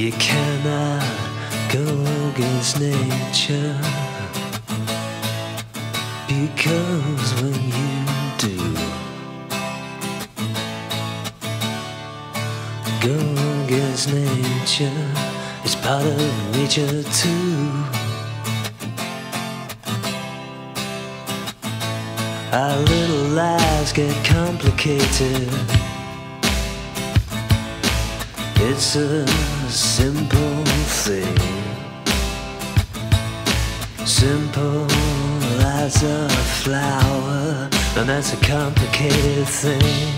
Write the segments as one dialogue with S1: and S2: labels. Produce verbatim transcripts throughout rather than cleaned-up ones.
S1: You cannot go against nature, because when you do go against nature, it's part of nature too. Our little lives get complicated. It's a simple thing, simple as a flower, and that's a complicated thing.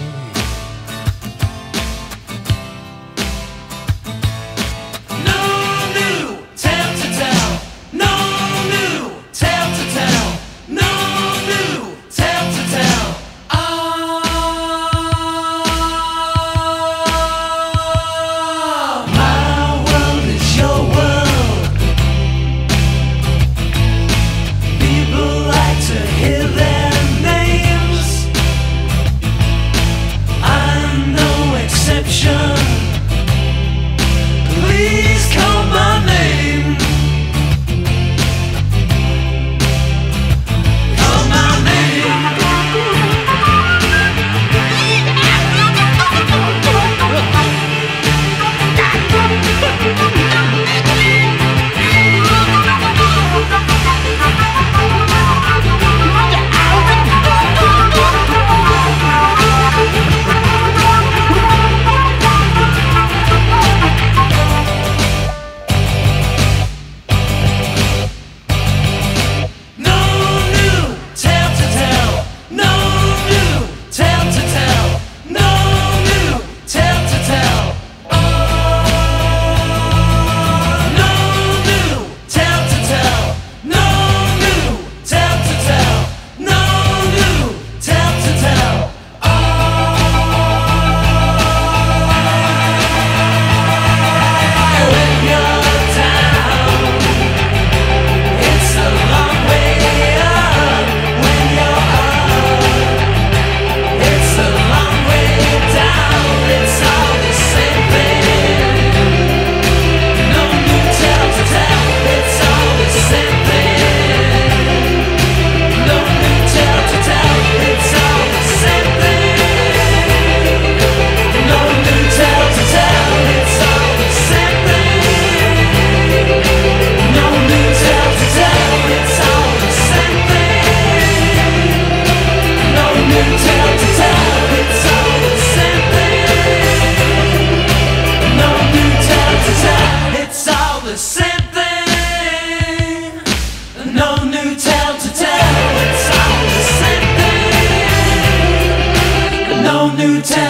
S2: New